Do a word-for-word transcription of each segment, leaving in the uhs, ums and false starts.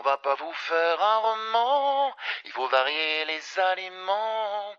va pas vous faire un roman, il faut varier les aliments.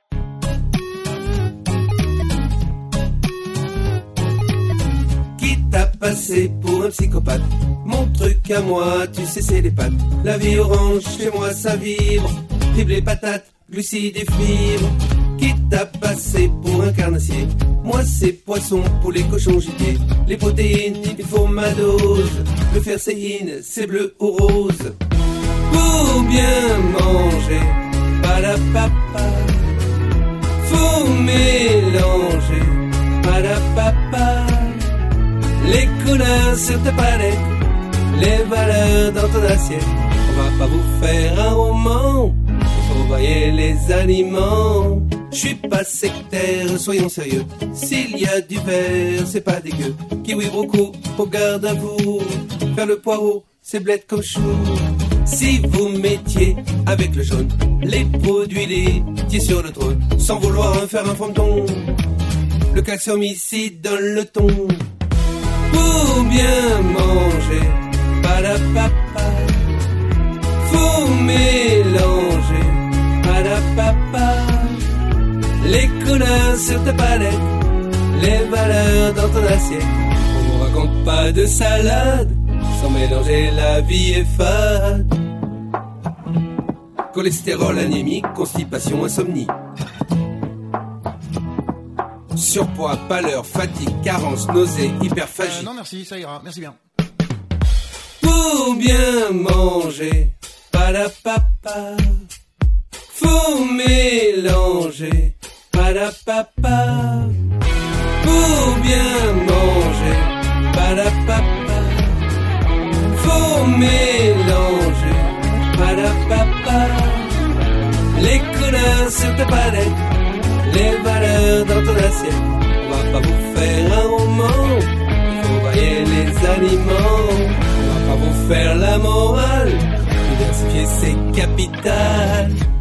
Qui t'a passé pour un psychopathe? Mon truc à moi, tu sais, c'est les pâtes. La vie orange, chez moi, ça vibre. Triple les patates, glucides et fibres. Qui t'a passé pour un carnassier? Moi, c'est poisson, poulet, cochon, gibier. Les protéines, il faut ma dose. Le ferséine, c'est bleu ou rose. Pour bien manger, pas la papa. Faut mélanger, pas la papa. Les couleurs sur ta palette, les valeurs dans ton assiette. On va pas vous faire un roman, faut voyer les aliments. Je suis pas sectaire, soyons sérieux. S'il y a du vert, c'est pas dégueu. Kiwi brocco, au garde à vous. Faire le poireau, c'est bled comme chou. Si vous mettiez avec le jaune les produits laitiers sur le trône, sans vouloir en faire un fronton, le calcium ici donne le ton. Pour bien manger, pas la papa. Faut mélanger, pas la papa. Les couleurs sur ta palette, les valeurs dans ton assiette. On vous raconte pas de salade, sans mélanger la vie est fade. Cholestérol, anémie, constipation, insomnie. Surpoids, pâleur, fatigue, carence, nausée, hyperphagie. Euh, non merci, ça ira, merci bien. Pour bien manger, pas la papa. Faut mélanger, pas la papa. Pour bien manger, pas la papa. Faut mélanger, pas la papa. Les couleurs sur ta palette, les valeurs dans ton assiette. On va pas vous faire un roman, il faut varier les aliments. On va pas vous faire la morale, diversifier c'est capital.